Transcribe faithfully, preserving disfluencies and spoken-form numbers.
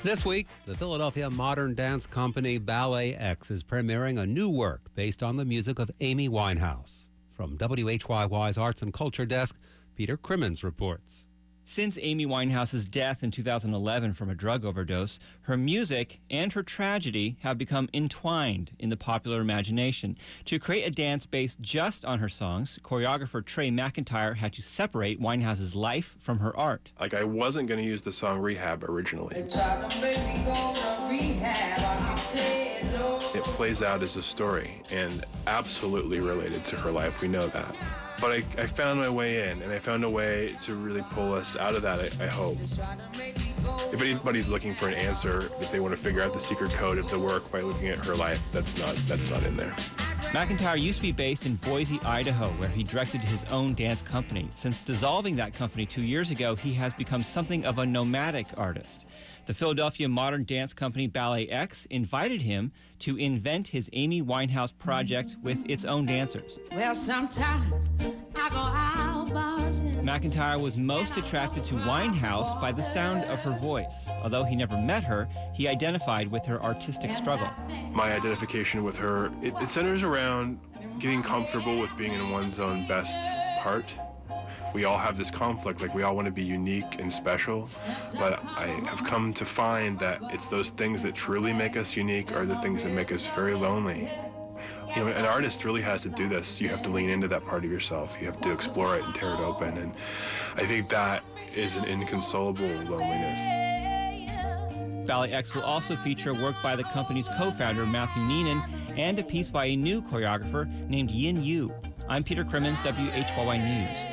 This week, the Philadelphia modern dance company Ballet X is premiering a new work based on the music of Amy Winehouse. From W H Y Y's Arts and Culture Desk, Peter Crimmins reports. Since Amy Winehouse's death in two thousand eleven from a drug overdose, her music and her tragedy have become entwined in the popular imagination. To create a dance based just on her songs, choreographer Trey McIntyre had to separate Winehouse's life from her art. Like, I wasn't going to use the song Rehab originally. It plays out as a story and absolutely related to her life. We know that. But I, I found my way in, and I found a way to really pull us out of that, I, I hope. If anybody's looking for an answer, if they want to figure out the secret code of the work by looking at her life, that's not, that's not in there. McIntyre used to be based in Boise, Idaho, where he directed his own dance company. Since dissolving that company two years ago, he has become something of a nomadic artist. The Philadelphia modern dance company Ballet X invited him to invent his Amy Winehouse project with its own dancers. Well, sometimes I go out bars. McIntyre was most attracted to Winehouse by the sound of her voice. Although he never met her, he identified with her artistic struggle. My identification with her, it, it centers around getting comfortable with being in one's own best part. We all have this conflict, like we all want to be unique and special, but I have come to find that it's those things that truly make us unique are the things that make us very lonely. You know, an artist really has to do this. You have to lean into that part of yourself. You have to explore it and tear it open, and I think that is an inconsolable loneliness. Ballet X will also feature work by the company's co-founder, Matthew Neenan, and a piece by a new choreographer named Yin Yu. I'm Peter Crimmins, W H Y Y News.